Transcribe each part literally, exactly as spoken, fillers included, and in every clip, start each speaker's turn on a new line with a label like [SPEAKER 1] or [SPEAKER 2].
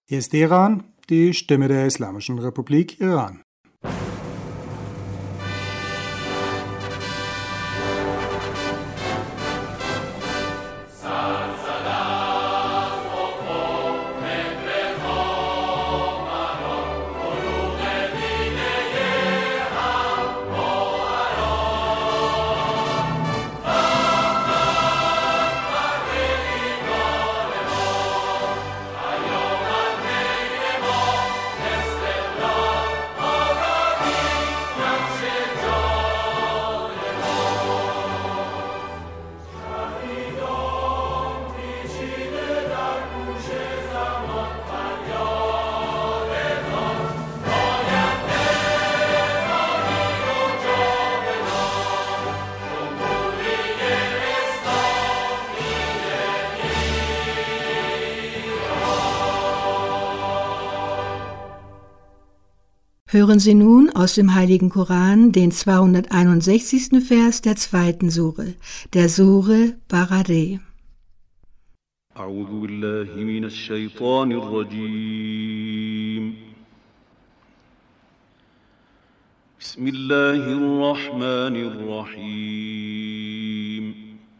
[SPEAKER 1] Hier ist Teheran, die Stimme der Islamischen Republik Iran.
[SPEAKER 2] Hören Sie nun aus dem Heiligen Koran den zweihunderteinundsechzigsten Vers der zweiten Sure, der Sure Baqarah.
[SPEAKER 3] أعوذ بالله من الشيطان الرجيم بسم الله الرحمن الرحيم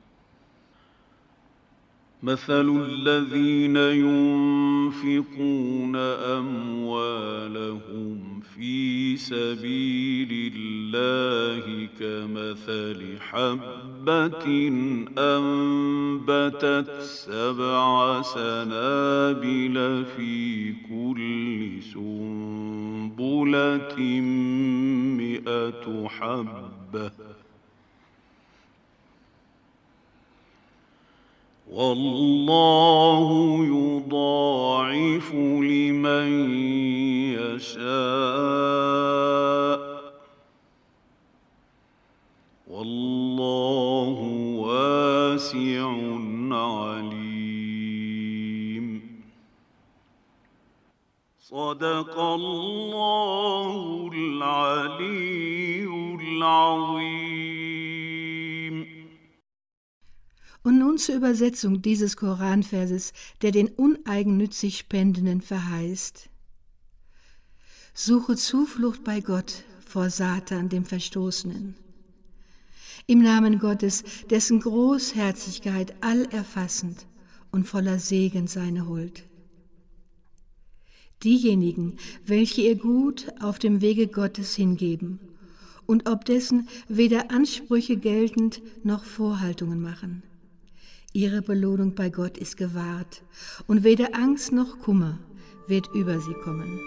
[SPEAKER 3] مثل الذين ينفقون أموالهم في سبيل الله كمثل حبة أنبتت سبع سنابل في كل سنبلة مئة حبة والله يضاعف لمن يشاء والله واسع عليم صدق الله العلي العظيم.
[SPEAKER 2] Und nun zur Übersetzung dieses Koranverses, der den uneigennützig Spendenden verheißt. Suche Zuflucht bei Gott vor Satan, dem Verstoßenen. Im Namen Gottes, dessen Großherzigkeit allerfassend und voller Segen seine Huld. Diejenigen, welche ihr Gut auf dem Wege Gottes hingeben und ob dessen weder Ansprüche geltend noch Vorhaltungen machen. Ihre Belohnung bei Gott ist gewahrt, und weder Angst noch Kummer wird über sie kommen.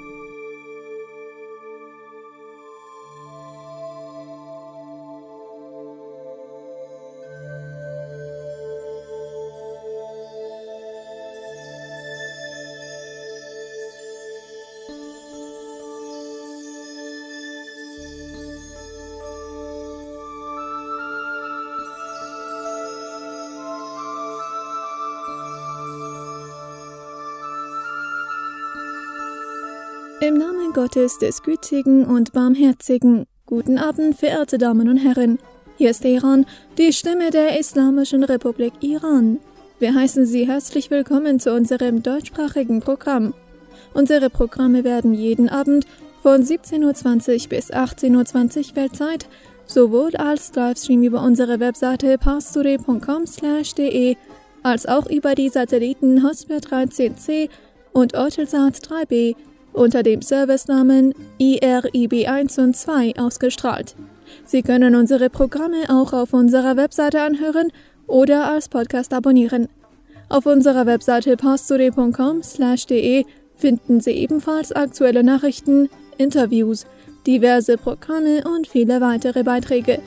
[SPEAKER 4] Im Namen Gottes, des Gütigen und Barmherzigen. Guten Abend, verehrte Damen und Herren. Hier ist Teheran, die Stimme der Islamischen Republik Iran. Wir heißen Sie herzlich willkommen zu unserem deutschsprachigen Programm. Unsere Programme werden jeden Abend von siebzehn Uhr zwanzig bis achtzehn Uhr zwanzig Weltzeit sowohl als Livestream über unsere Webseite parstoday punkt com slash de als auch über die Satelliten Hotspur dreizehn C und Eutelsat drei B unter dem Servicenamen I R I B eins und zwei ausgestrahlt. Sie können unsere Programme auch auf unserer Webseite anhören oder als Podcast abonnieren. Auf unserer Webseite parstoday punkt com slash de finden Sie ebenfalls aktuelle Nachrichten, Interviews, diverse Programme und viele weitere Beiträge.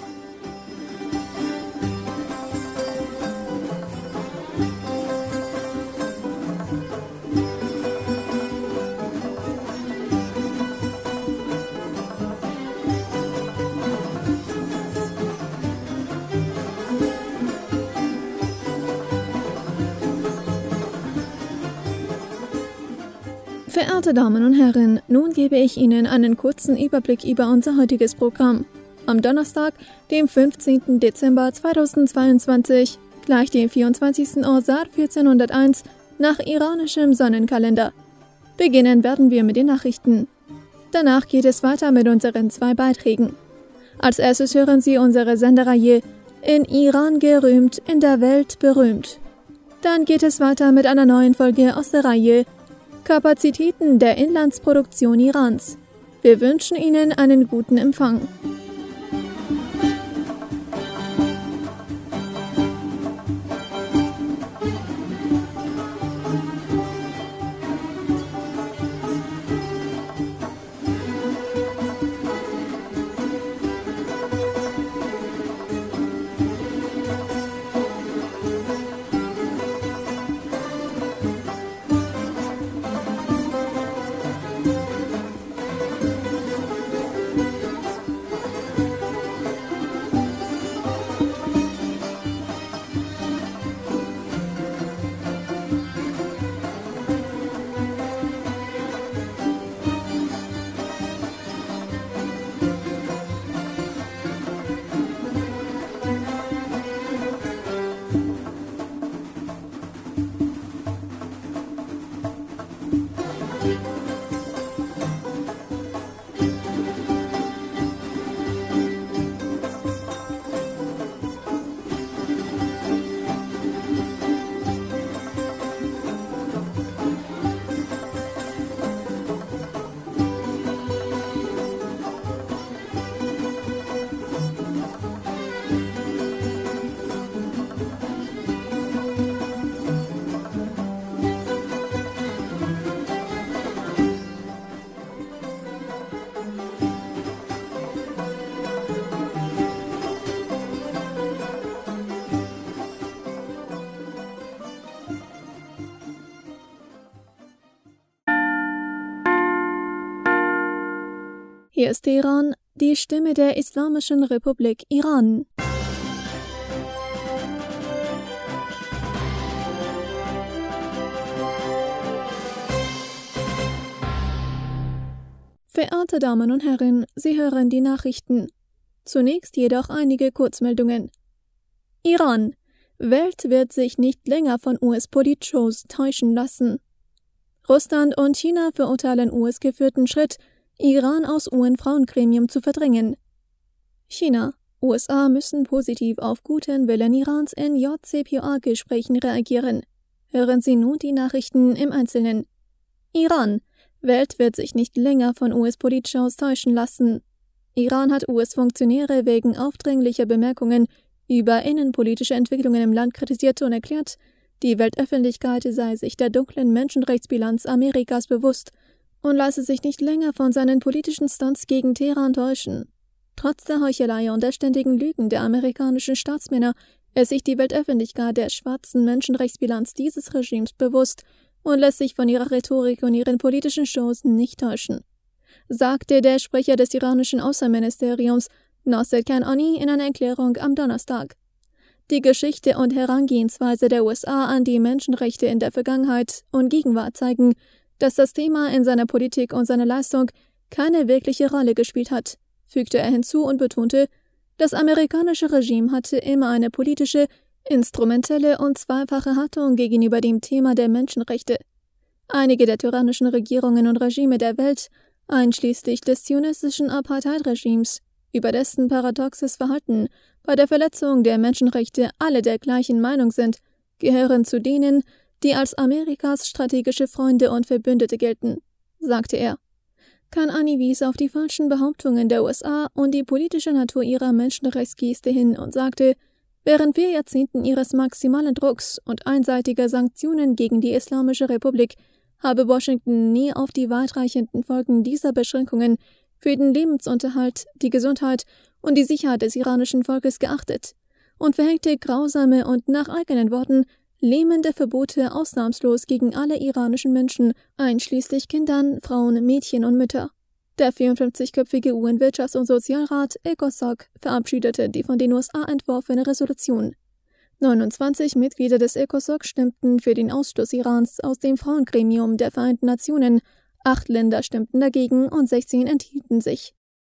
[SPEAKER 4] Verehrte Damen und Herren, nun gebe ich Ihnen einen kurzen Überblick über unser heutiges Programm. Am Donnerstag, dem fünfzehnten Dezember zweitausendzweiundzwanzig, gleich dem vierundzwanzigsten Awsar vierzehnhunderteins nach iranischem Sonnenkalender. Beginnen werden wir mit den Nachrichten. Danach geht es weiter mit unseren zwei Beiträgen. Als erstes hören Sie unsere Sendereihe In Iran gerühmt, in der Welt berühmt. Dann geht es weiter mit einer neuen Folge aus der Reihe Kapazitäten der Inlandsproduktion Irans. Wir wünschen Ihnen einen guten Empfang. Hier ist Teheran, die Stimme der Islamischen Republik Iran. Verehrte Damen und Herren, Sie hören die Nachrichten. Zunächst jedoch einige Kurzmeldungen. Iran. Welt wird sich nicht länger von U S-Politshows täuschen lassen. Russland und China verurteilen U S-geführten Schritt, Iran aus U N-Frauengremium zu verdrängen. China. U S A müssen positiv auf guten Willen Irans in J C P O A-Gesprächen reagieren. Hören Sie nun die Nachrichten im Einzelnen. Iran. Welt wird sich nicht länger von U S-Politshows täuschen lassen. Iran hat U S-Funktionäre wegen aufdringlicher Bemerkungen über innenpolitische Entwicklungen im Land kritisiert und erklärt, die Weltöffentlichkeit sei sich der dunklen Menschenrechtsbilanz Amerikas bewusst und lasse sich nicht länger von seinen politischen Stunts gegen Teheran täuschen. Trotz der Heuchelei und der ständigen Lügen der amerikanischen Staatsmänner ist sich die Weltöffentlichkeit der schwarzen Menschenrechtsbilanz dieses Regimes bewusst und lässt sich von ihrer Rhetorik und ihren politischen Shows nicht täuschen, sagte der Sprecher des iranischen Außenministeriums Nasser Kanani in einer Erklärung am Donnerstag. Die Geschichte und Herangehensweise der U S A an die Menschenrechte in der Vergangenheit und Gegenwart zeigen, dass das Thema in seiner Politik und seiner Leistung keine wirkliche Rolle gespielt hat, fügte er hinzu und betonte, das amerikanische Regime hatte immer eine politische, instrumentelle und zweifache Haltung gegenüber dem Thema der Menschenrechte. Einige der tyrannischen Regierungen und Regime der Welt, einschließlich des zionistischen Apartheid-Regimes, über dessen paradoxes Verhalten bei der Verletzung der Menschenrechte alle der gleichen Meinung sind, gehören zu denen, die als Amerikas strategische Freunde und Verbündete gelten, sagte er. Kanani wies auf die falschen Behauptungen der U S A und die politische Natur ihrer Menschenrechtsgeste hin und sagte, während vier Jahrzehnten ihres maximalen Drucks und einseitiger Sanktionen gegen die Islamische Republik habe Washington nie auf die weitreichenden Folgen dieser Beschränkungen für den Lebensunterhalt, die Gesundheit und die Sicherheit des iranischen Volkes geachtet und verhängte grausame und nach eigenen Worten lähmende Verbote ausnahmslos gegen alle iranischen Menschen, einschließlich Kindern, Frauen, Mädchen und Mütter. Der vierundfünfzigköpfige U N-Wirtschafts- und Sozialrat ECOSOC verabschiedete die von den U S A entworfene Resolution. neunundzwanzig Mitglieder des ECOSOC stimmten für den Ausschluss Irans aus dem Frauengremium der Vereinten Nationen, acht Länder stimmten dagegen und sechzehn enthielten sich.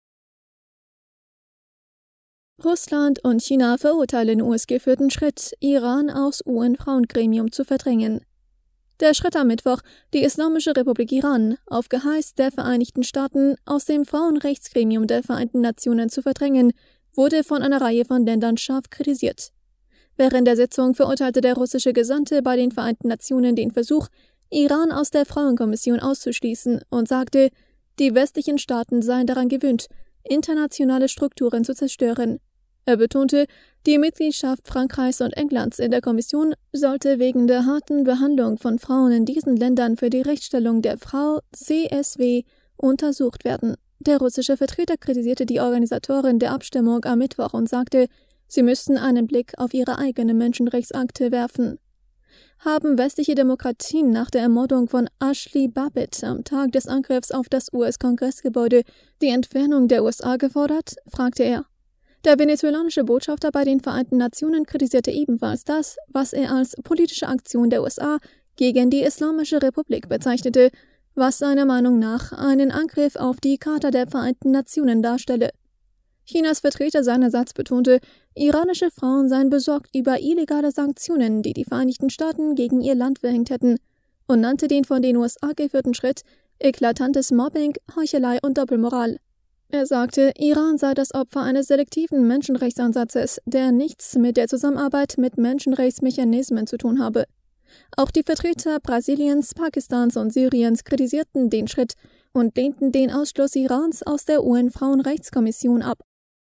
[SPEAKER 4] Russland und China verurteilen U S-geführten Schritt, Iran aus U N-Frauengremium zu verdrängen. Der Schritt am Mittwoch, die Islamische Republik Iran auf Geheiß der Vereinigten Staaten aus dem Frauenrechtsgremium der Vereinten Nationen zu verdrängen, wurde von einer Reihe von Ländern scharf kritisiert. Während der Sitzung verurteilte der russische Gesandte bei den Vereinten Nationen den Versuch, Iran aus der Frauenkommission auszuschließen und sagte, die westlichen Staaten seien daran gewöhnt, internationale Strukturen zu zerstören. Er betonte, die Mitgliedschaft Frankreichs und Englands in der Kommission sollte wegen der harten Behandlung von Frauen in diesen Ländern für die Rechtsstellung der Frau C S W untersucht werden. Der russische Vertreter kritisierte die Organisatorin der Abstimmung am Mittwoch und sagte, sie müssten einen Blick auf ihre eigene Menschenrechtsakte werfen. Haben westliche Demokratien nach der Ermordung von Ashley Babbitt am Tag des Angriffs auf das U S-Kongressgebäude die Entfernung der U S A gefordert? Fragte er. Der venezuelanische Botschafter bei den Vereinten Nationen kritisierte ebenfalls das, was er als politische Aktion der U S A gegen die Islamische Republik bezeichnete, was seiner Meinung nach einen Angriff auf die Charta der Vereinten Nationen darstelle. Chinas Vertreter seinerseits betonte, iranische Frauen seien besorgt über illegale Sanktionen, die die Vereinigten Staaten gegen ihr Land verhängt hätten, und nannte den von den U S A geführten Schritt eklatantes Mobbing, Heuchelei und Doppelmoral. Er sagte, Iran sei das Opfer eines selektiven Menschenrechtsansatzes, der nichts mit der Zusammenarbeit mit Menschenrechtsmechanismen zu tun habe. Auch die Vertreter Brasiliens, Pakistans und Syriens kritisierten den Schritt und lehnten den Ausschluss Irans aus der U N-Frauenrechtskommission ab.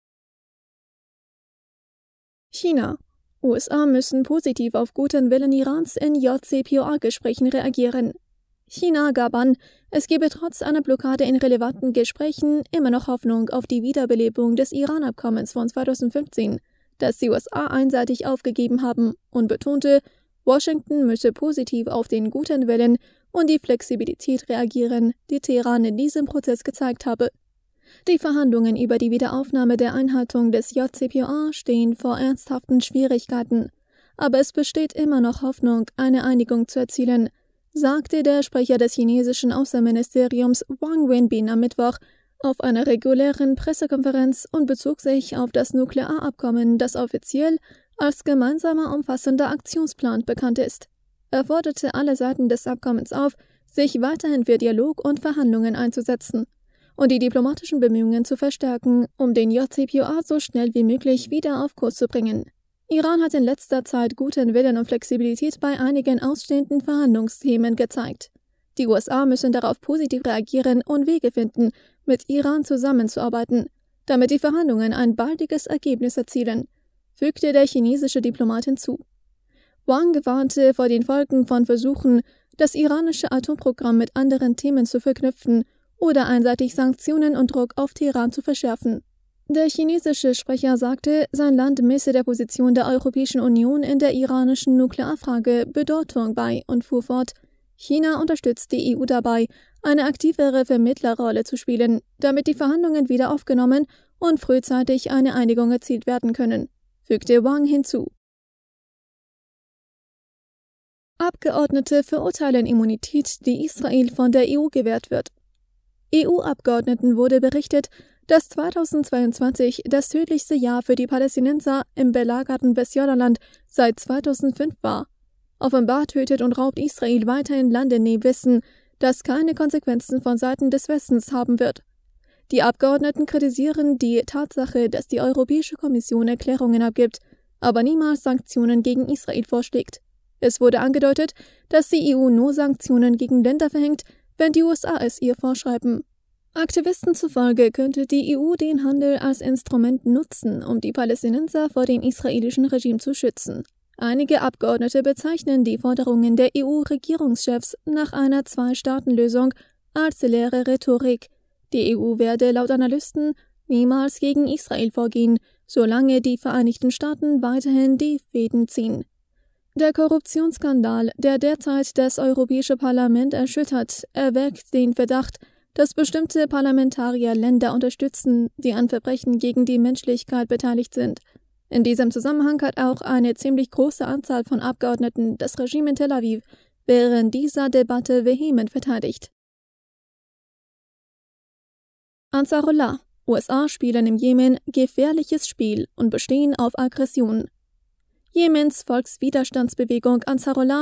[SPEAKER 4] China. U S A müssen positiv auf guten Willen Irans in J C P O A-Gesprächen reagieren. China gab an, es gebe trotz einer Blockade in relevanten Gesprächen immer noch Hoffnung auf die Wiederbelebung des Iran-Abkommens von zweitausendfünfzehn, das die U S A einseitig aufgegeben haben, und betonte, Washington müsse positiv auf den guten Willen und die Flexibilität reagieren, die Teheran in diesem Prozess gezeigt habe. Die Verhandlungen über die Wiederaufnahme der Einhaltung des J C P O A stehen vor ernsthaften Schwierigkeiten, aber es besteht immer noch Hoffnung, eine Einigung zu erzielen, sagte der Sprecher des chinesischen Außenministeriums Wang Wenbin am Mittwoch auf einer regulären Pressekonferenz und bezog sich auf das Nuklearabkommen, das offiziell als gemeinsamer umfassender Aktionsplan bekannt ist. Er forderte alle Seiten des Abkommens auf, sich weiterhin für Dialog und Verhandlungen einzusetzen und die diplomatischen Bemühungen zu verstärken, um den J C P O A so schnell wie möglich wieder auf Kurs zu bringen. Iran hat in letzter Zeit guten Willen und Flexibilität bei einigen ausstehenden Verhandlungsthemen gezeigt. Die U S A müssen darauf positiv reagieren und Wege finden, mit Iran zusammenzuarbeiten, damit die Verhandlungen ein baldiges Ergebnis erzielen, fügte der chinesische Diplomat hinzu. Wang warnte vor den Folgen von Versuchen, das iranische Atomprogramm mit anderen Themen zu verknüpfen oder einseitig Sanktionen und Druck auf Teheran zu verschärfen. Der chinesische Sprecher sagte, sein Land messe der Position der Europäischen Union in der iranischen Nuklearfrage Bedeutung bei und fuhr fort, China unterstützt die E U dabei, eine aktivere Vermittlerrolle zu spielen, damit die Verhandlungen wieder aufgenommen und frühzeitig eine Einigung erzielt werden können, fügte Wang hinzu. Abgeordnete verurteilen Immunität, die Israel von der E U gewährt wird. E U-Abgeordneten wurde berichtet, dass zweitausendzweiundzwanzig das tödlichste Jahr für die Palästinenser im belagerten Westjordanland seit zweitausendfünf war. Offenbar tötet und raubt Israel weiterhin Land in dem Wissen, das keine Konsequenzen von Seiten des Westens haben wird. Die Abgeordneten kritisieren die Tatsache, dass die Europäische Kommission Erklärungen abgibt, aber niemals Sanktionen gegen Israel vorschlägt. Es wurde angedeutet, dass die E U nur Sanktionen gegen Länder verhängt, wenn die U S A es ihr vorschreiben. Aktivisten zufolge könnte die E U den Handel als Instrument nutzen, um die Palästinenser vor dem israelischen Regime zu schützen. Einige Abgeordnete bezeichnen die Forderungen der E U-Regierungschefs nach einer Zwei-Staaten-Lösung als leere Rhetorik. Die E U werde laut Analysten niemals gegen Israel vorgehen, solange die Vereinigten Staaten weiterhin die Fäden ziehen. Der Korruptionsskandal, der derzeit das Europäische Parlament erschüttert, erweckt den Verdacht, dass bestimmte Parlamentarier Länder unterstützen, die an Verbrechen gegen die Menschlichkeit beteiligt sind. In diesem Zusammenhang hat auch eine ziemlich große Anzahl von Abgeordneten das Regime in Tel Aviv während dieser Debatte vehement verteidigt. Ansarullah: U S A spielen im Jemen gefährliches Spiel und bestehen auf Aggression. Jemens Volkswiderstandsbewegung Ansarullah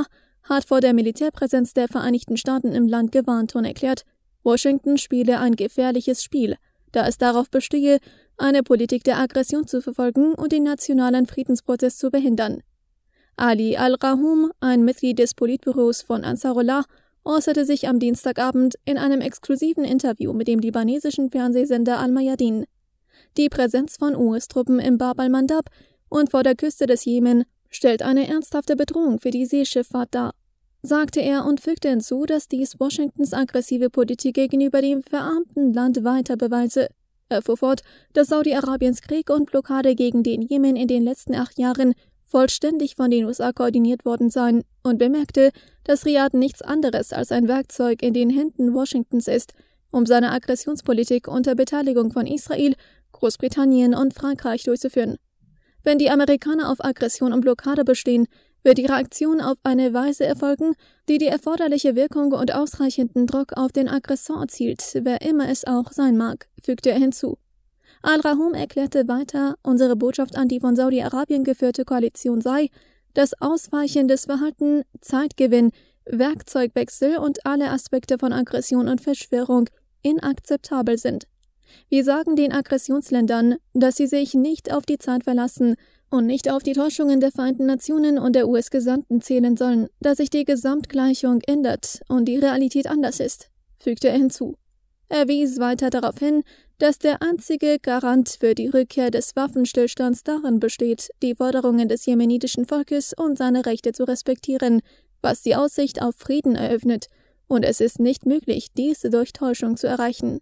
[SPEAKER 4] hat vor der Militärpräsenz der Vereinigten Staaten im Land gewarnt und erklärt, Washington spiele ein gefährliches Spiel, da es darauf bestehe, eine Politik der Aggression zu verfolgen und den nationalen Friedensprozess zu behindern. Ali al-Rahum, ein Mitglied des Politbüros von Ansarullah, äußerte sich am Dienstagabend in einem exklusiven Interview mit dem libanesischen Fernsehsender Al-Mayadin. Die Präsenz von U S-Truppen im Bab al-Mandab und vor der Küste des Jemen stellt eine ernsthafte Bedrohung für die Seeschifffahrt dar, sagte er und fügte hinzu, dass dies Washingtons aggressive Politik gegenüber dem verarmten Land weiter beweise. Er fuhr fort, dass Saudi-Arabiens Krieg und Blockade gegen den Jemen in den letzten acht Jahren vollständig von den U S A koordiniert worden seien und bemerkte, dass Riad nichts anderes als ein Werkzeug in den Händen Washingtons ist, um seine Aggressionspolitik unter Beteiligung von Israel, Großbritannien und Frankreich durchzuführen. Wenn die Amerikaner auf Aggression und Blockade bestehen, wird ihre Aktion auf eine Weise erfolgen, die die erforderliche Wirkung und ausreichenden Druck auf den Aggressor erzielt, wer immer es auch sein mag, fügte er hinzu. Al-Rahum erklärte weiter, unsere Botschaft an die von Saudi-Arabien geführte Koalition sei, dass ausweichendes Verhalten, Zeitgewinn, Werkzeugwechsel und alle Aspekte von Aggression und Verschwörung inakzeptabel sind. Wir sagen den Aggressionsländern, dass sie sich nicht auf die Zeit verlassen und nicht auf die Täuschungen der Vereinten Nationen und der U S-Gesandten zählen sollen, dass sich die Gesamtgleichung ändert und die Realität anders ist, fügte er hinzu. Er wies weiter darauf hin, dass der einzige Garant für die Rückkehr des Waffenstillstands darin besteht, die Forderungen des jemenitischen Volkes und seine Rechte zu respektieren, was die Aussicht auf Frieden eröffnet, und es ist nicht möglich, dies durch Täuschung zu erreichen.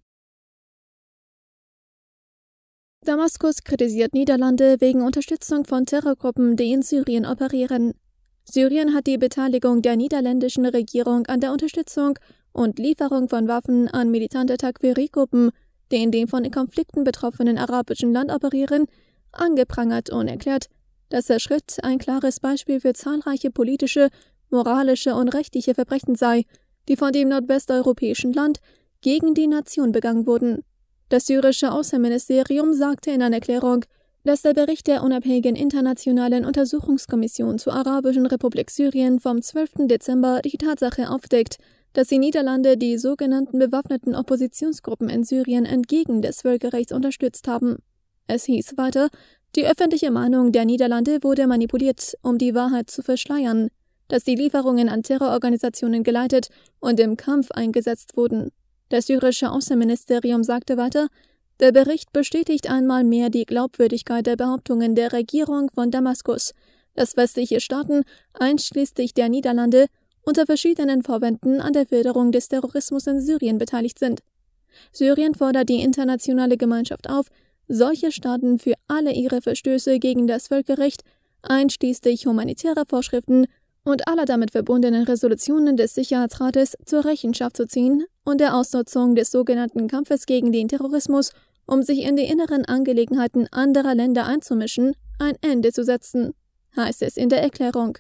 [SPEAKER 4] Damaskus kritisiert Niederlande wegen Unterstützung von Terrorgruppen, die in Syrien operieren. Syrien hat die Beteiligung der niederländischen Regierung an der Unterstützung und Lieferung von Waffen an militante Takfiri-Gruppen, die in dem von den Konflikten betroffenen arabischen Land operieren, angeprangert und erklärt, dass der Schritt ein klares Beispiel für zahlreiche politische, moralische und rechtliche Verbrechen sei, die von dem nordwesteuropäischen Land gegen die Nation begangen wurden. Das syrische Außenministerium sagte in einer Erklärung, dass der Bericht der unabhängigen Internationalen Untersuchungskommission zur Arabischen Republik Syrien vom zwölften Dezember die Tatsache aufdeckt, dass die Niederlande die sogenannten bewaffneten Oppositionsgruppen in Syrien entgegen des Völkerrechts unterstützt haben. Es hieß weiter, die öffentliche Meinung der Niederlande wurde manipuliert, um die Wahrheit zu verschleiern, dass die Lieferungen an Terrororganisationen geleitet und im Kampf eingesetzt wurden. Das syrische Außenministerium sagte weiter, der Bericht bestätigt einmal mehr die Glaubwürdigkeit der Behauptungen der Regierung von Damaskus, dass westliche Staaten, einschließlich der Niederlande, unter verschiedenen Vorwänden an der Förderung des Terrorismus in Syrien beteiligt sind. Syrien fordert die internationale Gemeinschaft auf, solche Staaten für alle ihre Verstöße gegen das Völkerrecht, einschließlich humanitärer Vorschriften und aller damit verbundenen Resolutionen des Sicherheitsrates zur Rechenschaft zu ziehen und der Ausnutzung des sogenannten Kampfes gegen den Terrorismus, um sich in die inneren Angelegenheiten anderer Länder einzumischen, ein Ende zu setzen, heißt es in der Erklärung.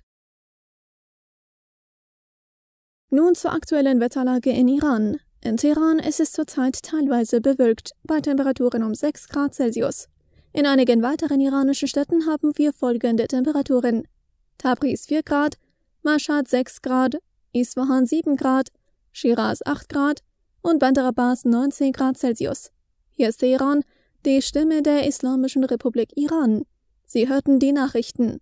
[SPEAKER 4] Nun zur aktuellen Wetterlage in Iran. In Teheran ist es zurzeit teilweise bewölkt, bei Temperaturen um sechs Grad Celsius. In einigen weiteren iranischen Städten haben wir folgende Temperaturen: Tabriz vier Grad, Mashhad sechs Grad, Isfahan sieben Grad, Shiraz acht Grad und Bandar Abbas neunzehn Grad Celsius. Hier ist Teheran, die Stimme der Islamischen Republik Iran. Sie hörten die Nachrichten.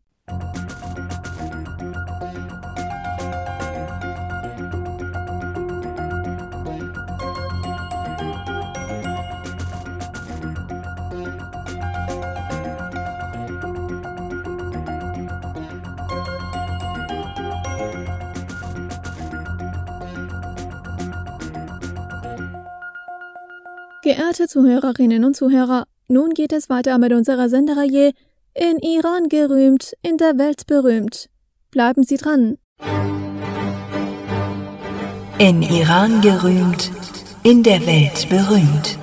[SPEAKER 4] Geehrte Zuhörerinnen und Zuhörer, nun geht es weiter mit unserer Sendereihe In Iran gerühmt, in der Welt berühmt. Bleiben Sie dran.
[SPEAKER 5] In Iran gerühmt, in der Welt berühmt.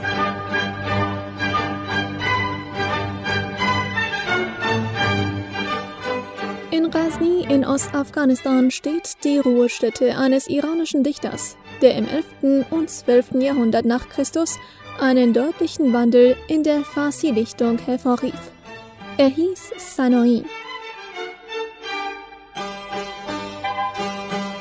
[SPEAKER 4] In Ghazni in Ostafghanistan steht die Ruhestätte eines iranischen Dichters, der im elften und zwölften Jahrhundert nach Christus einen deutlichen Wandel in der Farsi-Dichtung hervorrief. Er hieß Sanoi.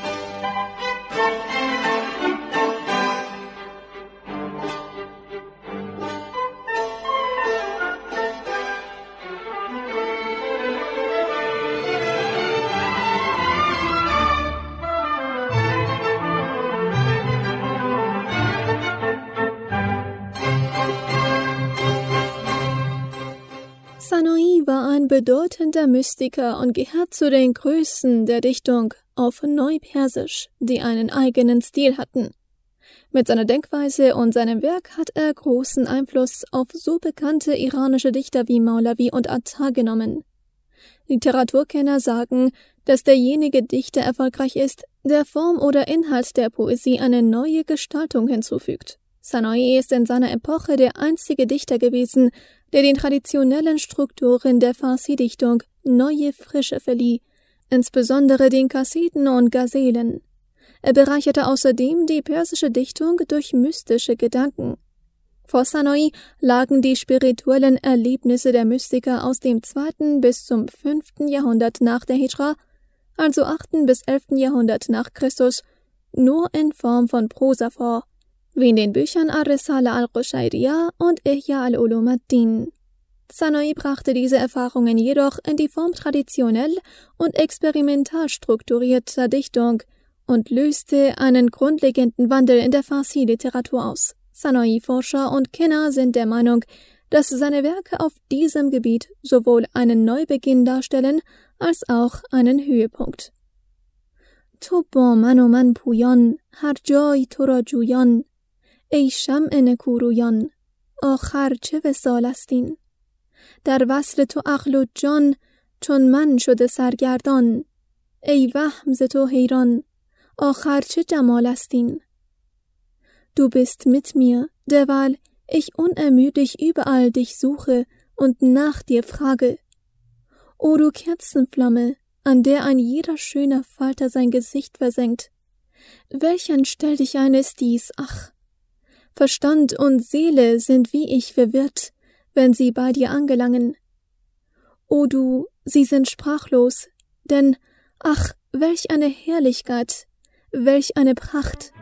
[SPEAKER 4] Sanoi war ein bedeutender Mystiker und gehört zu den Größten der Dichtung auf Neupersisch, die einen eigenen Stil hatten. Mit seiner Denkweise und seinem Werk hat er großen Einfluss auf so bekannte iranische Dichter wie Maulavi und Attar genommen. Literaturkenner sagen, dass derjenige Dichter erfolgreich ist, der Form oder Inhalt der Poesie eine neue Gestaltung hinzufügt. Sanoi ist in seiner Epoche der einzige Dichter gewesen, der den traditionellen Strukturen der Farsi-Dichtung neue Frische verlieh, insbesondere den Kasiden und Gazelen. Er bereicherte außerdem die persische Dichtung durch mystische Gedanken. Vor Sanoi lagen die spirituellen Erlebnisse der Mystiker aus dem zweiten bis zum fünften Jahrhundert nach der Hijra, also achten bis elften Jahrhundert nach Christus, nur in Form von Prosa vor, wie in den Büchern Ar-Risala al-Qushayriyah und Ihya al-Ulum ad-Din. Sanoi brachte diese Erfahrungen jedoch in die Form traditionell und experimental strukturierter Dichtung und löste einen grundlegenden Wandel in der Farsi-Literatur aus. Sanoi-Forscher und Kenner sind der Meinung, dass seine Werke auf diesem Gebiet sowohl einen Neubeginn darstellen, als auch einen Höhepunkt. تو با من و من پویان هر جای تو را جویان ای شمع نکورویان آخر چه وصال استین در وصل تو عقل و جان چون من شده سرگردان ای وهم ز تو حیران آخر چه جمال استین Du bist mit mir, derweil ich unermüdlich überall dich suche und nach dir frage. O du Kerzenflamme, an der ein jeder schöner Falter sein Gesicht versenkt. Welch ein Stell dich ein ist dies, ach! Verstand und Seele sind wie ich verwirrt, wenn sie bei dir angelangen. O du, sie sind sprachlos, denn, ach, welch eine Herrlichkeit, welch eine Pracht!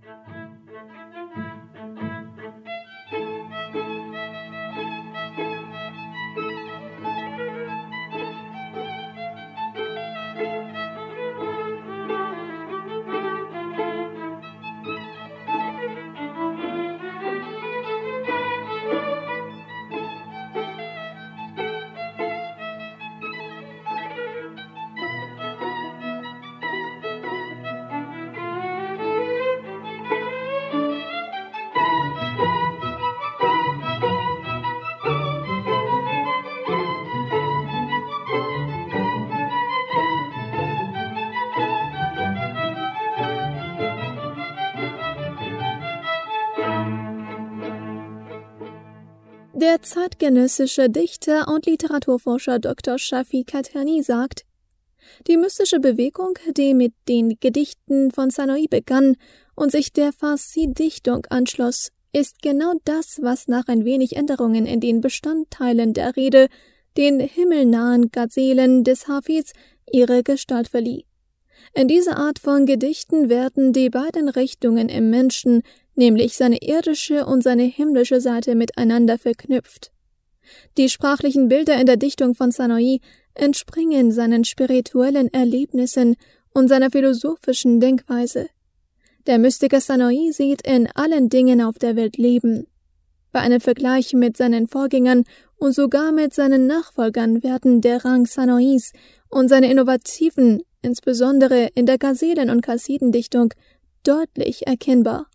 [SPEAKER 4] Der zeitgenössische Dichter und Literaturforscher Doktor Shafi Katani sagt, die mystische Bewegung, die mit den Gedichten von Sanoi begann und sich der Farsi-Dichtung anschloss, ist genau das, was nach ein wenig Änderungen in den Bestandteilen der Rede den himmelnahen Gazelen des Hafiz ihre Gestalt verlieh. In dieser Art von Gedichten werden die beiden Richtungen im Menschen, nämlich seine irdische und seine himmlische Seite, miteinander verknüpft. Die sprachlichen Bilder in der Dichtung von Sanoi entspringen seinen spirituellen Erlebnissen und seiner philosophischen Denkweise. Der Mystiker Sanoi sieht in allen Dingen auf der Welt Leben. Bei einem Vergleich mit seinen Vorgängern und sogar mit seinen Nachfolgern werden der Rang Sanois und seine innovativen, insbesondere in der Gazelen- und Kasidendichtung, deutlich erkennbar.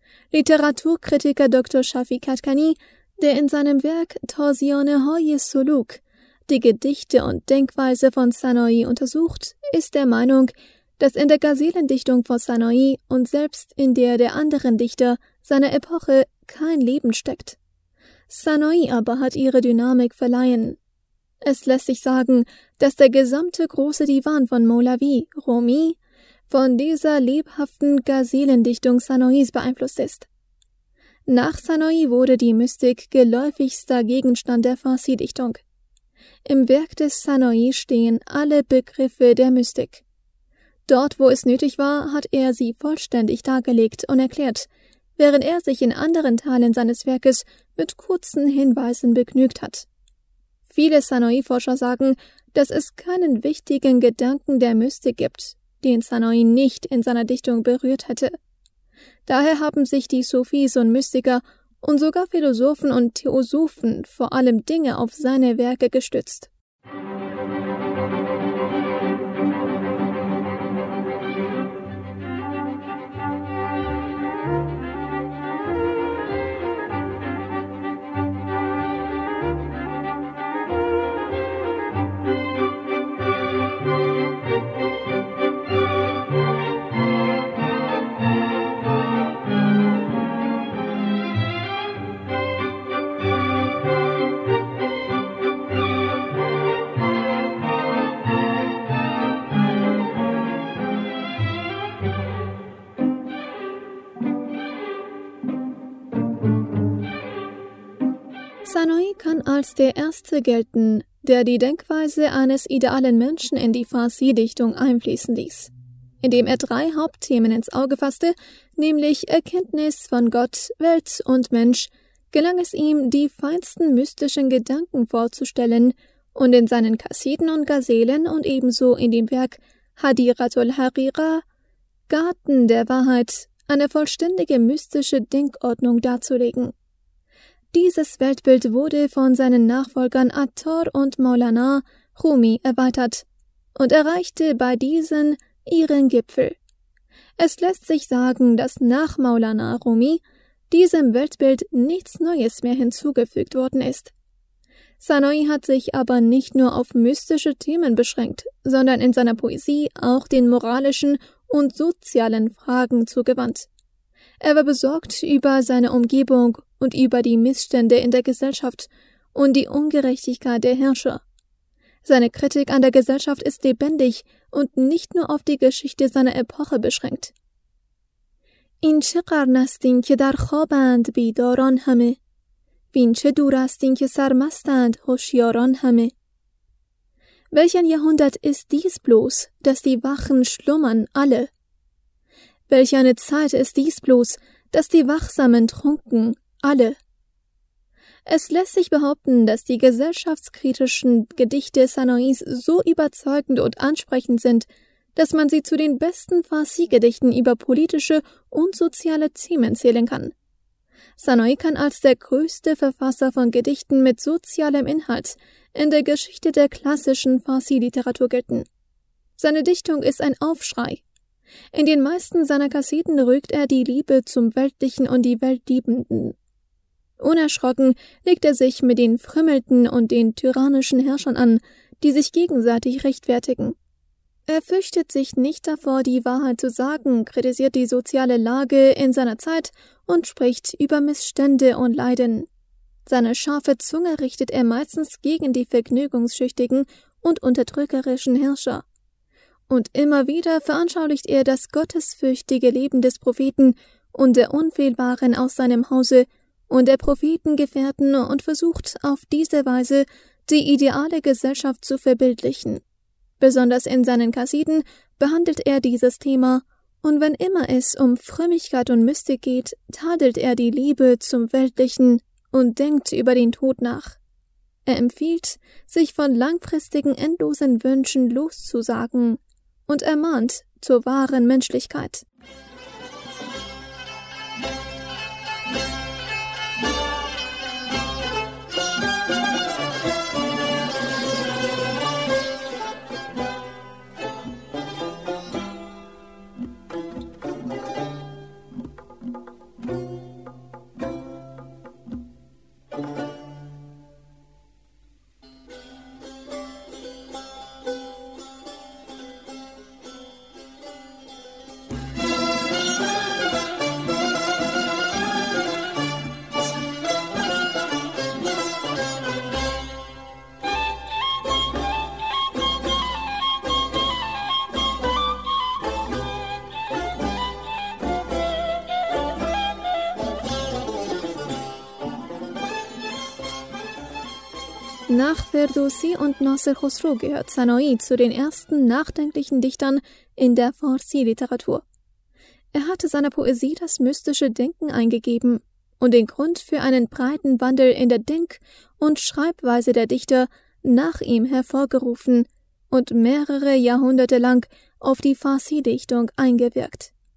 [SPEAKER 4] Literaturkritiker Doktor Shafi Katani, der in seinem Werk Tawziane-Hoye Suluk die Gedichte und Denkweise von Sanoi untersucht, ist der Meinung, dass in der Gazelendichtung von Sanoi und selbst in der der anderen Dichter seiner Epoche kein Leben steckt. Sanoi aber hat ihre Dynamik verleihen. Es lässt sich sagen, dass der gesamte große Divan von Maulavi, Rumi, von dieser lebhaften Gazelendichtung Sanois beeinflusst ist. Nach Sanoi wurde die Mystik geläufigster Gegenstand der Farsi-Dichtung. Im Werk des Sanoi stehen alle Begriffe der Mystik. Dort, wo es nötig war, hat er sie vollständig dargelegt und erklärt, während er sich in anderen Teilen seines Werkes mit kurzen Hinweisen begnügt hat. Viele Sanoi-Forscher sagen, dass es keinen wichtigen Gedanken der Mystik gibt, den Sanoi nicht in seiner Dichtung berührt hätte. Daher haben sich die Sufis und Mystiker und sogar Philosophen und Theosophen vor allem Dinge auf seine Werke gestützt. Sanoi kann als der Erste gelten, der die Denkweise eines idealen Menschen in die Farsi-Dichtung einfließen ließ, indem er drei Hauptthemen ins Auge fasste, nämlich Erkenntnis von Gott, Welt und Mensch, gelang es ihm, die feinsten mystischen Gedanken vorzustellen und in seinen Kasiden und Gazelen und ebenso in dem Werk Hadiratul Harira, Garten der Wahrheit, eine vollständige mystische Denkordnung darzulegen. Dieses Weltbild wurde von seinen Nachfolgern Attar und Maulana Rumi erweitert und erreichte bei diesen ihren Gipfel. Es lässt sich sagen, dass nach Maulana Rumi diesem Weltbild nichts Neues mehr hinzugefügt worden ist. Sanoi hat sich aber nicht nur auf mystische Themen beschränkt, sondern in seiner Poesie auch den moralischen und sozialen Fragen zugewandt. Er war besorgt über seine Umgebung und über die Missstände in der Gesellschaft und die Ungerechtigkeit der Herrscher. Seine Kritik an der Gesellschaft ist lebendig und nicht nur auf die Geschichte seiner Epoche beschränkt. این چه قرن است این که در خوابند بیداران همه وین چه دور است این که سرمستند هوشیاران همه. Welch ein Jahrhundert ist dies bloß, dass die Wachen schlummern alle? Welch eine Zeit ist dies bloß, dass die Wachsamen trunken alle? Es lässt sich behaupten, dass die gesellschaftskritischen Gedichte Sanois so überzeugend und ansprechend sind, dass man sie zu den besten Farsi-Gedichten über politische und soziale Themen zählen kann. Sanoi kann als der größte Verfasser von Gedichten mit sozialem Inhalt in der Geschichte der klassischen Farsi-Literatur gelten. Seine Dichtung ist ein Aufschrei. In den meisten seiner Kasiden rügt er die Liebe zum Weltlichen und die Weltliebenden. Unerschrocken legt er sich mit den Frümmelten und den tyrannischen Herrschern an, die sich gegenseitig rechtfertigen. Er fürchtet sich nicht davor, die Wahrheit zu sagen, kritisiert die soziale Lage in seiner Zeit und spricht über Missstände und Leiden. Seine scharfe Zunge richtet er meistens gegen die vergnügungsschüchtigen und unterdrückerischen Herrscher. Und immer wieder veranschaulicht er das gottesfürchtige Leben des Propheten und der Unfehlbaren aus seinem Hause und der Prophetengefährten und versucht auf diese Weise, die ideale Gesellschaft zu verbildlichen. Besonders in seinen Kasiden behandelt er dieses Thema, und wenn immer es um Frömmigkeit und Mystik geht, tadelt er die Liebe zum Weltlichen und denkt über den Tod nach. Er empfiehlt, sich von langfristigen, endlosen Wünschen loszusagen und ermahnt zur wahren Menschlichkeit. Nach Ferdowsi und Nasir Khosrow gehört Sanoi zu den ersten nachdenklichen Dichtern in der Farsi-Literatur. Er hatte seiner Poesie das mystische Denken eingegeben und den Grund für einen breiten Wandel in der Denk- und Schreibweise der Dichter nach ihm hervorgerufen und mehrere Jahrhunderte lang auf die Farsi-Dichtung eingewirkt.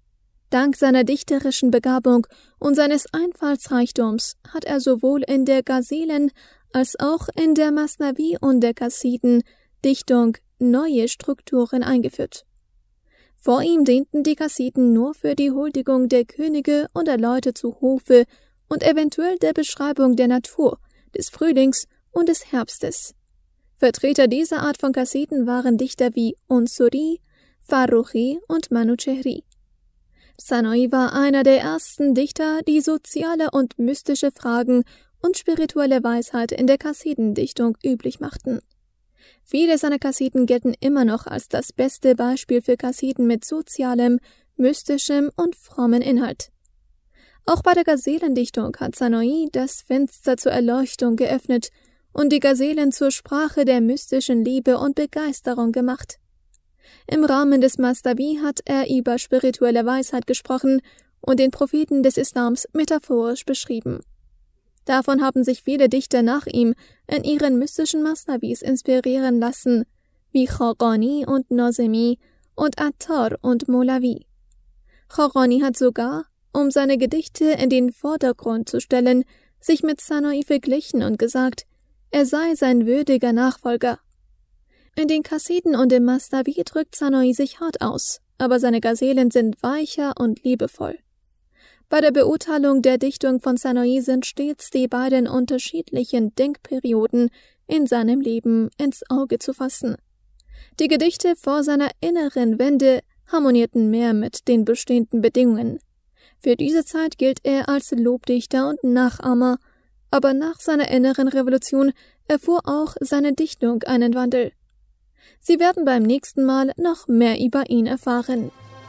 [SPEAKER 4] Dank seiner dichterischen Begabung und seines Einfallsreichtums hat er sowohl in der Ghazelen als auch in der Masnavi und der Qasiden Dichtung neue Strukturen eingeführt. Vor ihm dienten die Qasiden nur für die Huldigung der Könige und der Leute zu Hofe und eventuell der Beschreibung der Natur, des Frühlings und des Herbstes. Vertreter dieser Art von Qasiden waren Dichter wie Unsuri, Farruchi und Manuchehri. Sanoi war einer der ersten Dichter, die soziale und mystische Fragen und spirituelle Weisheit in der Qasidendichtung üblich machten. Viele seiner Qasiden gelten immer noch als das beste Beispiel für Qasiden mit sozialem, mystischem und frommen Inhalt. Auch bei der Gazelendichtung hat Sanoi das Fenster zur Erleuchtung geöffnet und die Gazelen zur Sprache der mystischen Liebe und Begeisterung gemacht. Im Rahmen des Masnavi hat er über spirituelle Weisheit gesprochen und den Propheten des Islams metaphorisch beschrieben. Davon haben sich viele Dichter nach ihm in ihren mystischen Masnavis inspirieren lassen, wie Khaqani und Nazemi und Attar und Molavi. Khaqani hat sogar, um seine Gedichte in den Vordergrund zu stellen, sich mit Sanoi verglichen und gesagt, er sei sein würdiger Nachfolger. In den Qasiden und im Masnavi drückt Sanoi sich hart aus, aber seine Gazelen sind weicher und liebevoll. Bei der Beurteilung der Dichtung von Sanoi sind stets die beiden unterschiedlichen Denkperioden in seinem Leben ins Auge zu fassen. Die Gedichte vor seiner inneren Wende harmonierten mehr mit den bestehenden Bedingungen. Für diese Zeit gilt er als Lobdichter und Nachahmer, aber nach seiner inneren Revolution erfuhr auch seine Dichtung einen Wandel. Sie werden beim nächsten Mal noch mehr über ihn erfahren.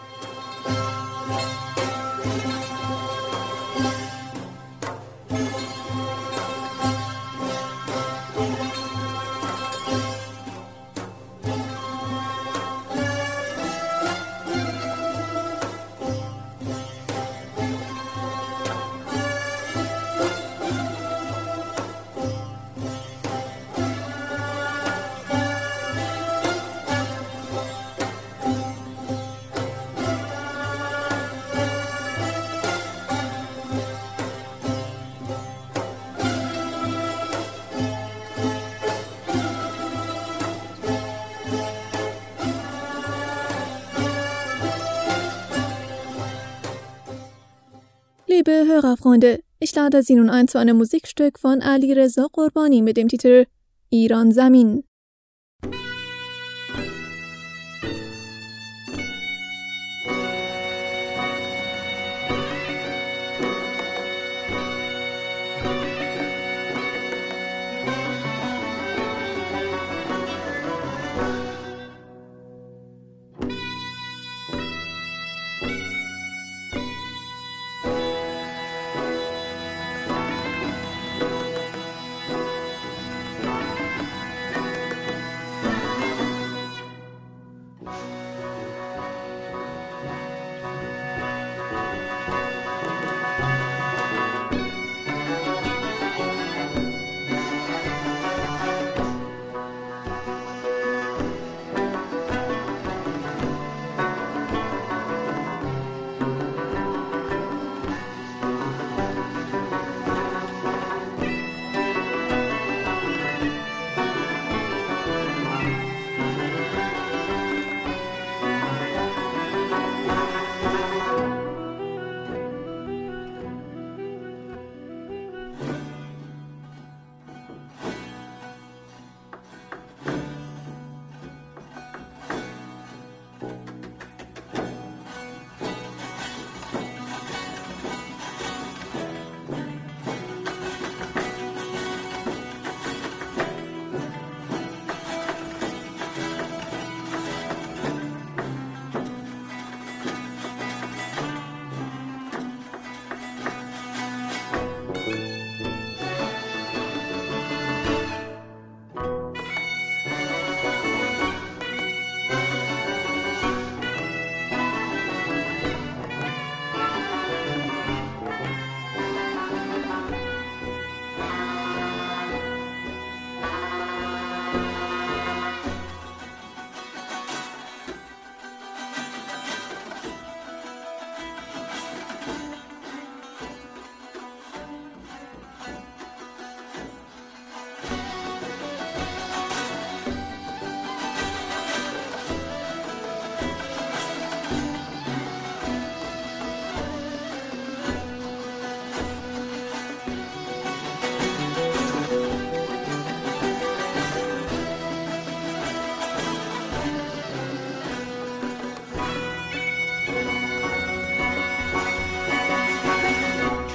[SPEAKER 4] Liebe Hörerfreunde, ich lade Sie nun ein zu einem Musikstück von Ali Reza Qurbani mit dem Titel Iran Zamin.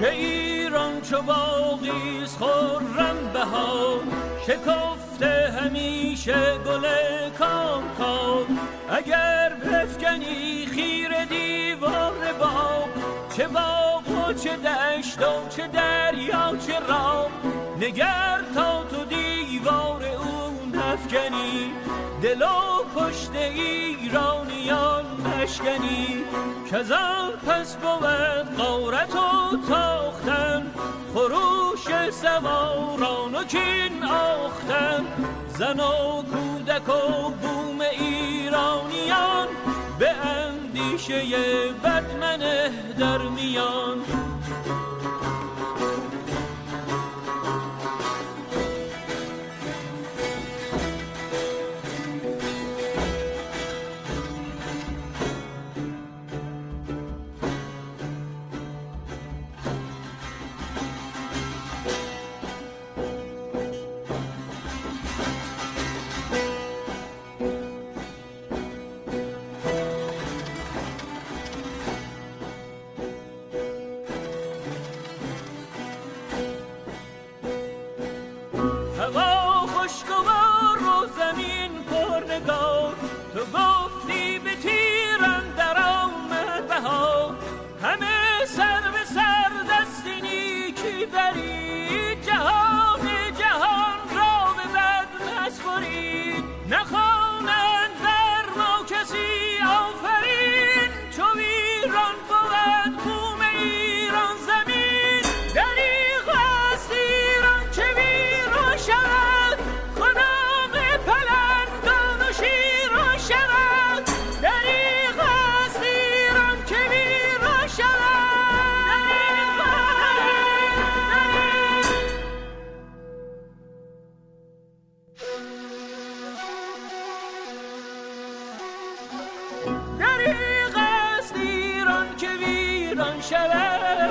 [SPEAKER 6] که ایران چو باغیست خرم بهار، شکفته همیشه گل کام کام. اگر بفکنی خیره دیوار باغ، چه باغ و چه دشت و چه دریا چه راه، نگر تا تو دیوار اون نفکنی، دل و پشت ایرانیان نشکنی. کزان پس بود غارت و تاختن، خروش سواران و کین آختن. زن و کودک و بوم ایرانیان، به اندیشه بدمنه در میان. تو گفتی به تیرم در آمد بهار، همه سر به سر دستینی کی برید، جهان جهان را به بد نسپرید. نخوانند بر ما کسی آفرین، چو ایران بود بوم ایران زمین. دریغ است ایران که ویران شود، خدام پلنگان و شیران شود. دریغ است ایران که ویران شود. دریغ است ایران که ویران شود.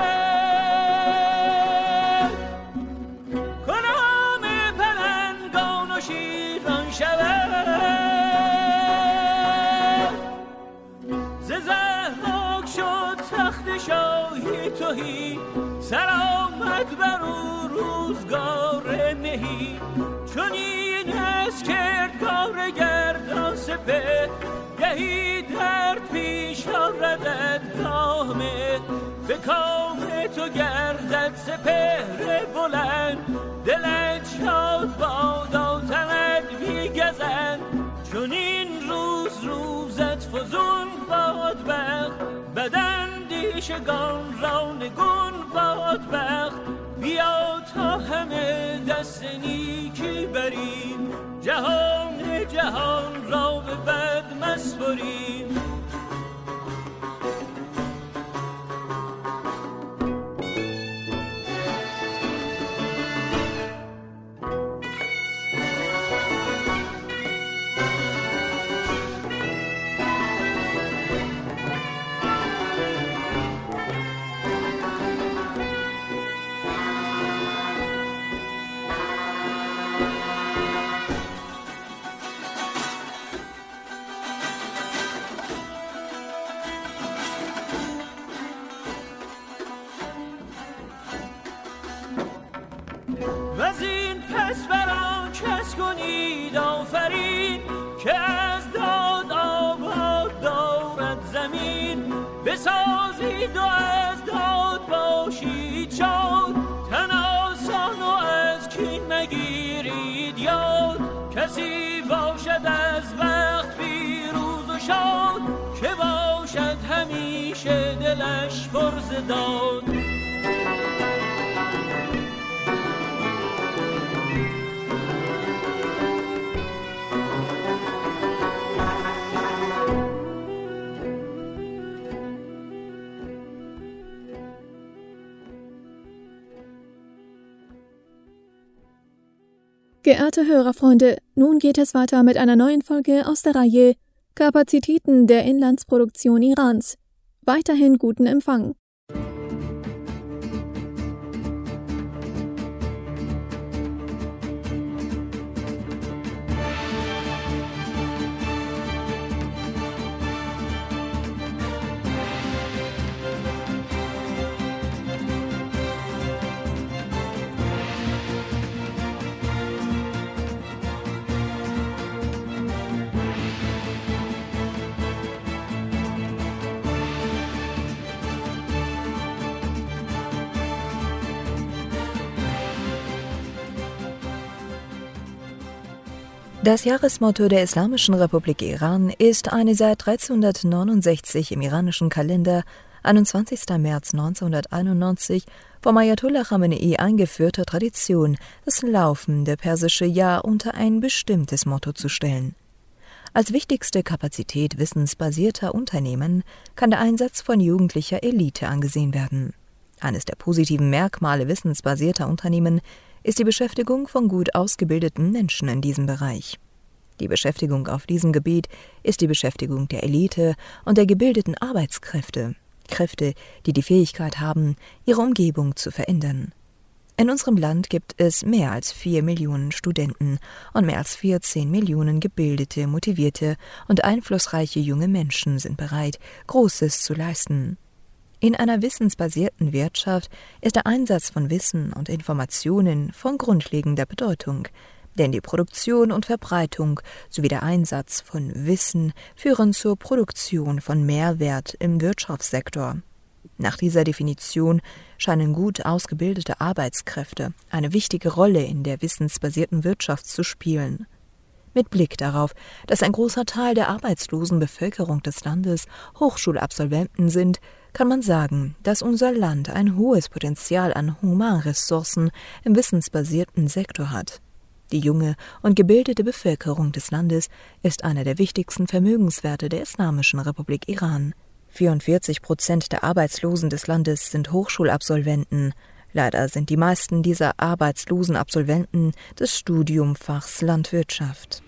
[SPEAKER 6] کنام پلنگان و شیران شود. ز زحماک شد تخت شاهی تهی، سر آمد بر او روزگار مهی. چنین است کردگار گردان سپه، گهی درد پیش آردد کامت. به کام تو گردد سپهر بلند، دلت شاد بادا تنت بیگزند. چون این روز روزت فزون باد بخت، بداندیشگان را نگون باد بخت. بیا تا همه دست نیکی بریم، جهان جهان را به بد مسپریم. وزین پس بران کس کنید آفرین، که از داد آباد دارد زمین. بسازید و از داد باشید شاد، تن آسان و از کین مگیرید یاد. کسی باشد از بخت پیروز و شاد، که باشد همیشه دلش پر ز داد.
[SPEAKER 4] Geehrte Hörerfreunde, nun geht es weiter mit einer neuen Folge aus der Reihe Kapazitäten der Inlandsproduktion Irans. Weiterhin guten Empfang.
[SPEAKER 7] Das Jahresmotto der Islamischen Republik Iran ist eine seit dreizehnhundertneunundsechzig im iranischen Kalender, einundzwanzigster März neunzehnhunderteinundneunzig, vom Ayatollah Khamenei eingeführte Tradition, das laufende persische Jahr unter ein bestimmtes Motto zu stellen. Als wichtigste Kapazität wissensbasierter Unternehmen kann der Einsatz von jugendlicher Elite angesehen werden. Eines der positiven Merkmale wissensbasierter Unternehmen ist die Beschäftigung von gut ausgebildeten Menschen in diesem Bereich. Die Beschäftigung auf diesem Gebiet ist die Beschäftigung der Elite und der gebildeten Arbeitskräfte, Kräfte, die die Fähigkeit haben, ihre Umgebung zu verändern. In unserem Land gibt es mehr als vier Millionen Studenten und mehr als vierzehn Millionen gebildete, motivierte und einflussreiche junge Menschen sind bereit, Großes zu leisten. In einer wissensbasierten Wirtschaft ist der Einsatz von Wissen und Informationen von grundlegender Bedeutung, denn die Produktion und Verbreitung sowie der Einsatz von Wissen führen zur Produktion von Mehrwert im Wirtschaftssektor. Nach dieser Definition scheinen gut ausgebildete Arbeitskräfte eine wichtige Rolle in der wissensbasierten Wirtschaft zu spielen. Mit Blick darauf, dass ein großer Teil der arbeitslosen Bevölkerung des Landes Hochschulabsolventen sind, kann man sagen, dass unser Land ein hohes Potenzial an Humanressourcen im wissensbasierten Sektor hat. Die junge und gebildete Bevölkerung des Landes ist einer der wichtigsten Vermögenswerte der Islamischen Republik Iran. vierundvierzig Prozent der Arbeitslosen des Landes sind Hochschulabsolventen. Leider sind die meisten dieser arbeitslosen Absolventen des Studiumfachs Landwirtschaft.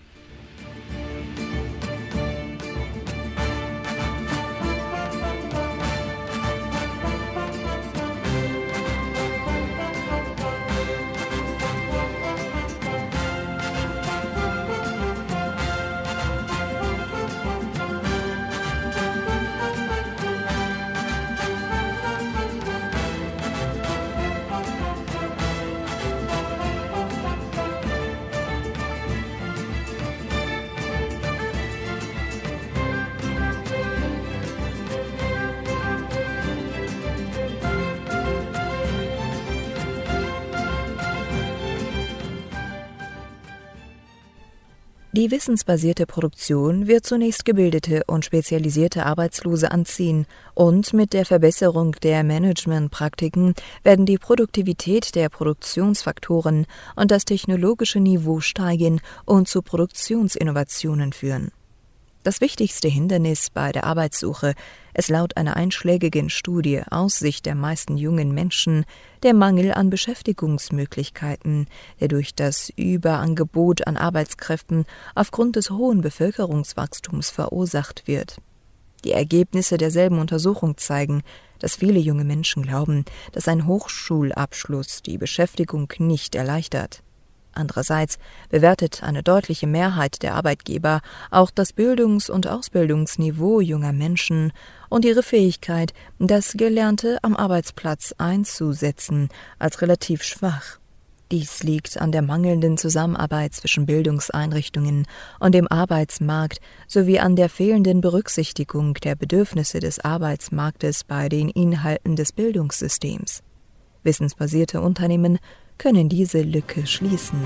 [SPEAKER 7] Die wissensbasierte Produktion wird zunächst gebildete und spezialisierte Arbeitslose anziehen und mit der Verbesserung der Managementpraktiken werden die Produktivität der Produktionsfaktoren und das technologische Niveau steigen und zu Produktionsinnovationen führen. Das wichtigste Hindernis bei der Arbeitssuche ist laut einer einschlägigen Studie aus Sicht der meisten jungen Menschen der Mangel an Beschäftigungsmöglichkeiten, der durch das Überangebot an Arbeitskräften aufgrund des hohen Bevölkerungswachstums verursacht wird. Die Ergebnisse derselben Untersuchung zeigen, dass viele junge Menschen glauben, dass ein Hochschulabschluss die Beschäftigung nicht erleichtert. Andererseits bewertet eine deutliche Mehrheit der Arbeitgeber auch das Bildungs- und Ausbildungsniveau junger Menschen und ihre Fähigkeit, das Gelernte am Arbeitsplatz einzusetzen, als relativ schwach. Dies liegt an der mangelnden Zusammenarbeit zwischen Bildungseinrichtungen und dem Arbeitsmarkt sowie an der fehlenden Berücksichtigung der Bedürfnisse des Arbeitsmarktes bei den Inhalten des Bildungssystems. Wissensbasierte Unternehmen können diese Lücke schließen.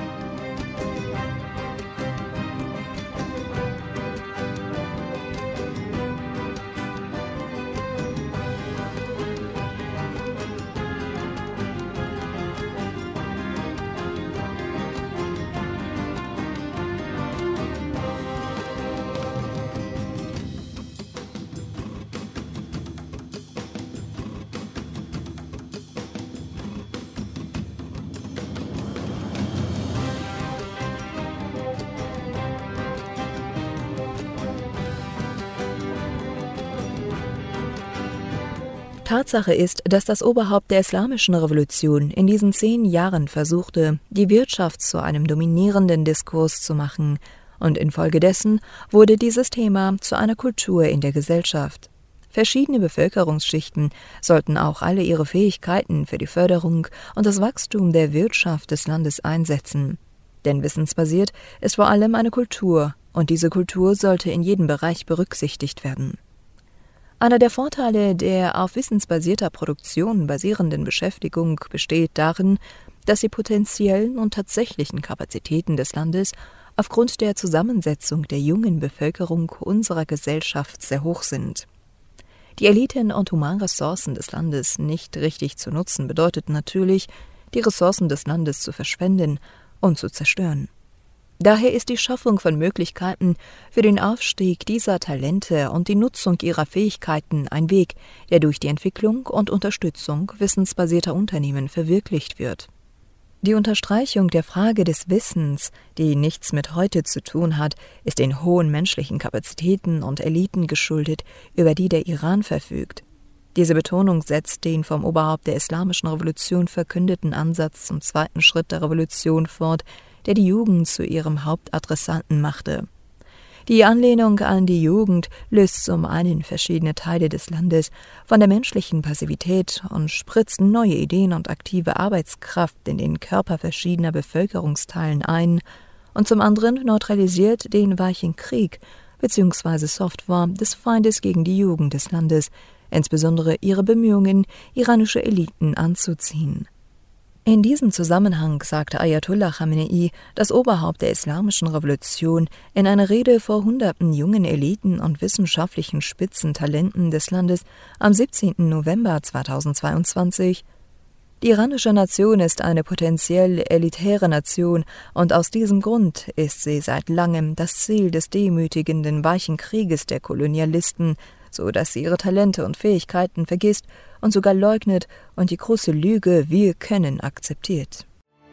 [SPEAKER 7] Tatsache ist, dass das Oberhaupt der Islamischen Revolution in diesen zehn Jahren versuchte, die Wirtschaft zu einem dominierenden Diskurs zu machen, und infolgedessen wurde dieses Thema zu einer Kultur in der Gesellschaft. Verschiedene Bevölkerungsschichten sollten auch alle ihre Fähigkeiten für die Förderung und das Wachstum der Wirtschaft des Landes einsetzen. Denn wissensbasiert ist vor allem eine Kultur, und diese Kultur sollte in jedem Bereich berücksichtigt werden. Einer der Vorteile der auf wissensbasierter Produktion basierenden Beschäftigung besteht darin, dass die potenziellen und tatsächlichen Kapazitäten des Landes aufgrund der Zusammensetzung der jungen Bevölkerung unserer Gesellschaft sehr hoch sind. Die Eliten und Humanressourcen des Landes nicht richtig zu nutzen, bedeutet natürlich, die Ressourcen des Landes zu verschwenden und zu zerstören. Daher ist die Schaffung von Möglichkeiten für den Aufstieg dieser Talente und die Nutzung ihrer Fähigkeiten ein Weg, der durch die Entwicklung und Unterstützung wissensbasierter Unternehmen verwirklicht wird. Die Unterstreichung der Frage des Wissens, die nichts mit heute zu tun hat, ist den hohen menschlichen Kapazitäten und Eliten geschuldet, über die der Iran verfügt. Diese Betonung setzt den vom Oberhaupt der Islamischen Revolution verkündeten Ansatz zum zweiten Schritt der Revolution fort, der die Jugend zu ihrem Hauptadressaten machte. Die Anlehnung an die Jugend löst zum einen verschiedene Teile des Landes von der menschlichen Passivität und spritzt neue Ideen und aktive Arbeitskraft in den Körper verschiedener Bevölkerungsteilen ein und zum anderen neutralisiert den weichen Krieg bzw. Software des Feindes gegen die Jugend des Landes, insbesondere ihre Bemühungen, iranische Eliten anzuziehen. In diesem Zusammenhang sagte Ayatollah Khamenei, das Oberhaupt der Islamischen Revolution, in einer Rede vor hunderten jungen Eliten und wissenschaftlichen Spitzentalenten des Landes am siebzehnten November zweitausendzweiundzwanzig: Die iranische Nation ist eine potenziell elitäre Nation und aus diesem Grund ist sie seit langem das Ziel des demütigenden weichen Krieges der Kolonialisten, so dass sie ihre Talente und Fähigkeiten vergisst und sogar leugnet und die große Lüge „Wir können“ akzeptiert.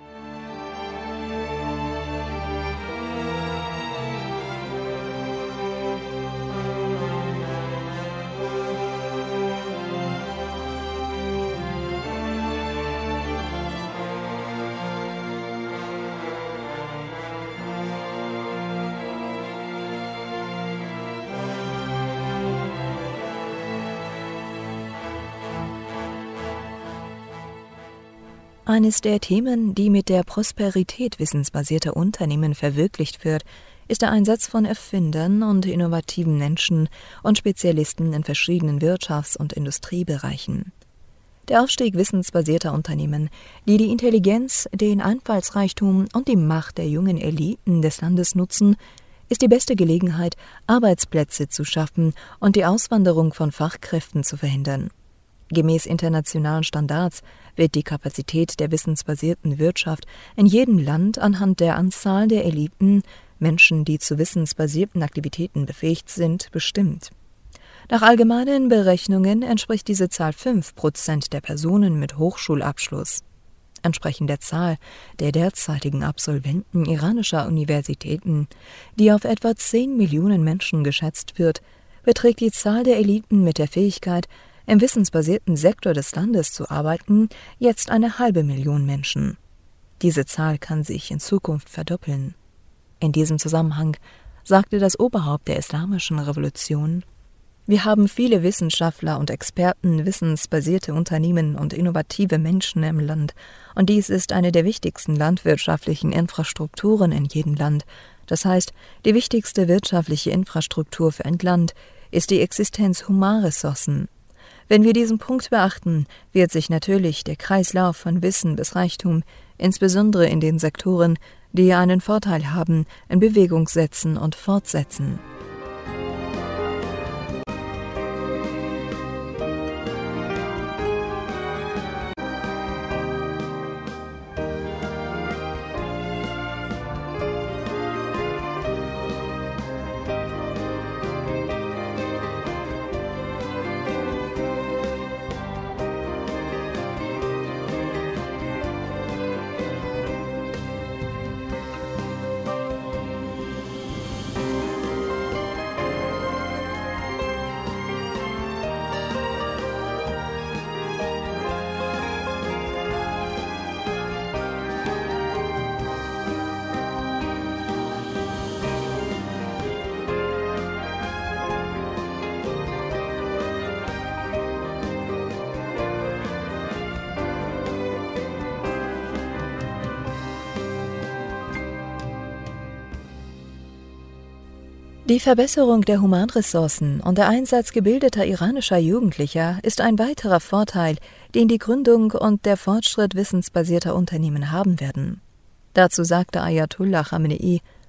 [SPEAKER 7] Eines der Themen, die mit der Prosperität wissensbasierter Unternehmen verwirklicht wird, ist der Einsatz von Erfindern und innovativen Menschen und Spezialisten in verschiedenen Wirtschafts- und Industriebereichen. Der Aufstieg wissensbasierter Unternehmen, die die Intelligenz, den Einfallsreichtum und die Macht der jungen Eliten des Landes nutzen, ist die beste Gelegenheit, Arbeitsplätze zu schaffen und die Auswanderung von Fachkräften zu verhindern. Gemäß internationalen Standards wird die Kapazität der wissensbasierten Wirtschaft in jedem Land anhand der Anzahl der Eliten, Menschen, die zu wissensbasierten Aktivitäten befähigt sind, bestimmt. Nach allgemeinen Berechnungen entspricht diese Zahl fünf Prozent der Personen mit Hochschulabschluss. Entsprechend der Zahl der derzeitigen Absolventen iranischer Universitäten, die auf etwa zehn Millionen Menschen geschätzt wird, beträgt die Zahl der Eliten mit der Fähigkeit, im wissensbasierten Sektor des Landes zu arbeiten, jetzt eine halbe Million Menschen. Diese Zahl kann sich in Zukunft verdoppeln. In diesem Zusammenhang sagte das Oberhaupt der Islamischen Revolution: Wir haben viele Wissenschaftler und Experten, wissensbasierte Unternehmen und innovative Menschen im Land, und dies ist eine der wichtigsten landwirtschaftlichen Infrastrukturen in jedem Land. Das heißt, die wichtigste wirtschaftliche Infrastruktur für ein Land ist die Existenz Humanressourcen. Wenn wir diesen Punkt beachten, wird sich natürlich der Kreislauf von Wissen bis Reichtum, insbesondere in den Sektoren, die einen Vorteil haben, in Bewegung setzen und fortsetzen. Die Verbesserung der Humanressourcen und der Einsatz gebildeter iranischer Jugendlicher ist ein weiterer Vorteil, den die Gründung und der Fortschritt wissensbasierter Unternehmen haben werden. Dazu sagte Ayatollah Khamenei: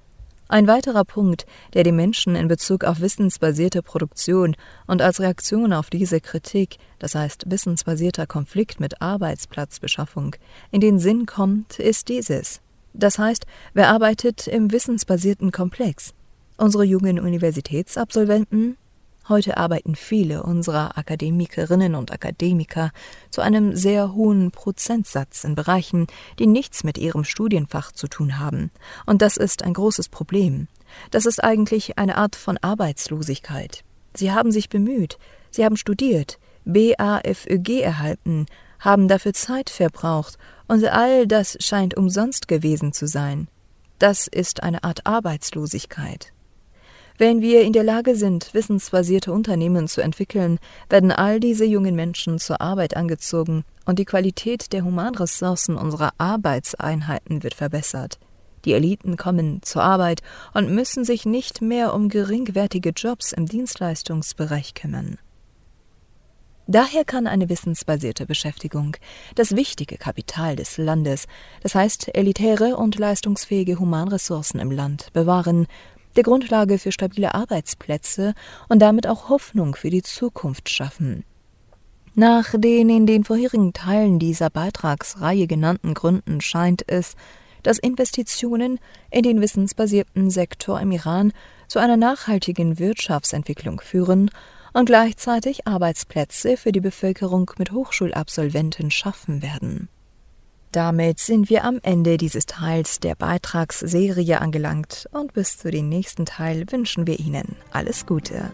[SPEAKER 7] Ein weiterer Punkt, der die Menschen in Bezug auf wissensbasierte Produktion und als Reaktion auf diese Kritik, das heißt wissensbasierter Konflikt mit Arbeitsplatzbeschaffung, in den Sinn kommt, ist dieses. Das heißt, wer arbeitet im wissensbasierten Komplex? Unsere jungen Universitätsabsolventen? Heute arbeiten viele unserer Akademikerinnen und Akademiker zu einem sehr hohen Prozentsatz in Bereichen, die nichts mit ihrem Studienfach zu tun haben. Und das ist ein großes Problem. Das ist eigentlich eine Art von Arbeitslosigkeit. Sie haben sich bemüht, sie haben studiert, B A F Ö G erhalten, haben dafür Zeit verbraucht und all das scheint umsonst gewesen zu sein. Das ist eine Art Arbeitslosigkeit. Wenn wir in der Lage sind, wissensbasierte Unternehmen zu entwickeln, werden all diese jungen Menschen zur Arbeit angezogen und die Qualität der Humanressourcen unserer Arbeitseinheiten wird verbessert. Die Eliten kommen zur Arbeit und müssen sich nicht mehr um geringwertige Jobs im Dienstleistungsbereich kümmern. Daher kann eine wissensbasierte Beschäftigung das wichtige Kapital des Landes, das heißt elitäre und leistungsfähige Humanressourcen im Land, bewahren, der Grundlage für stabile Arbeitsplätze und damit auch Hoffnung für die Zukunft schaffen. Nach den in den vorherigen Teilen dieser Beitragsreihe genannten Gründen scheint es, dass Investitionen in den wissensbasierten Sektor im Iran zu einer nachhaltigen Wirtschaftsentwicklung führen und gleichzeitig Arbeitsplätze für die Bevölkerung mit Hochschulabsolventen schaffen werden. Damit sind wir am Ende dieses Teils der Beitragsserie angelangt und bis zu dem nächsten Teil wünschen wir Ihnen alles Gute.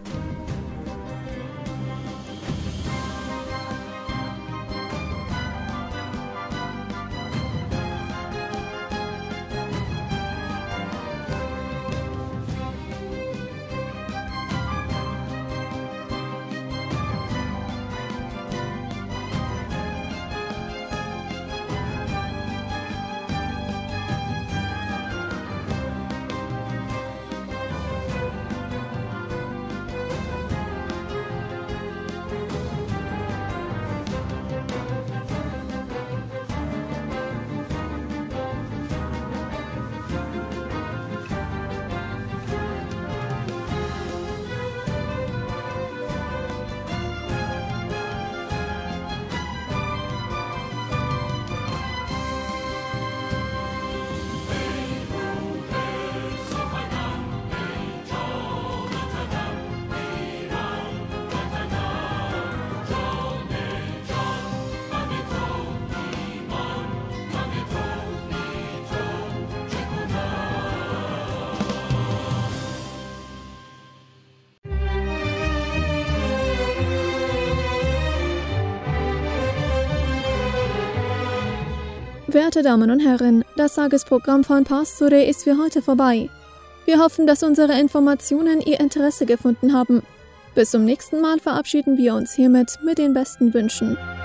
[SPEAKER 4] Werte Damen und Herren, das Tagesprogramm von Pastore ist für heute vorbei. Wir hoffen, dass unsere Informationen Ihr Interesse gefunden haben. Bis zum nächsten Mal verabschieden wir uns hiermit mit den besten Wünschen.